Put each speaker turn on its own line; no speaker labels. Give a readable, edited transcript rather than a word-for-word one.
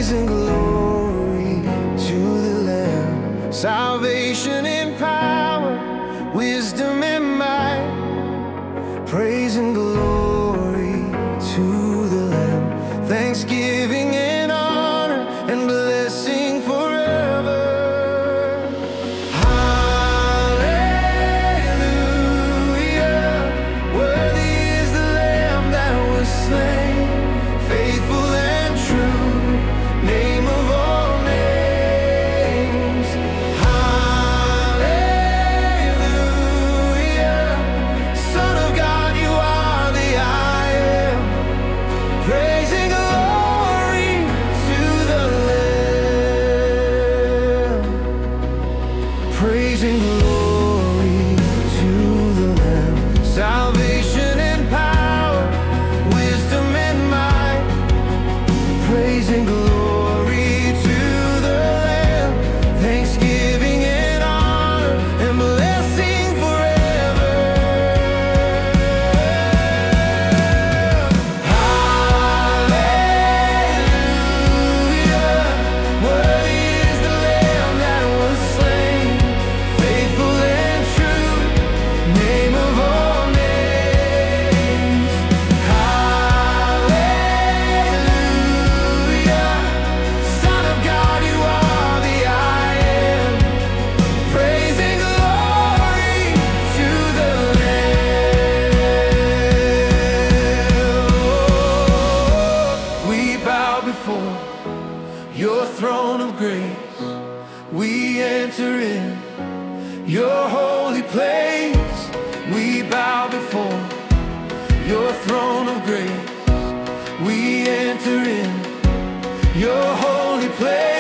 Praise and glory to the Lamb. Salvation and power, wisdom and might. Praise and glory to the Lamb. Thanksgiving and honor and blessing forever. Hallelujah. Worthy is the Lamb that was slain, faithful and true, name of all names. Hallelujah. Son of God, you are the I am. Praise and glory to the Lamb. Praise and glory to the Lamb. Salvation and power, wisdom and might. Praise and glory to the Lamb. Thanksgiving and honor and blessing forever. Hallelujah. Worthy is the Lamb that was slain, faithful and true, name of all names. Hallelujah. Son of God, you are the I am. Praise and glory to the Lamb. We bow before your throne of grace. We enter in your holy place. We bow before your throne of grace. We enter in your holy place.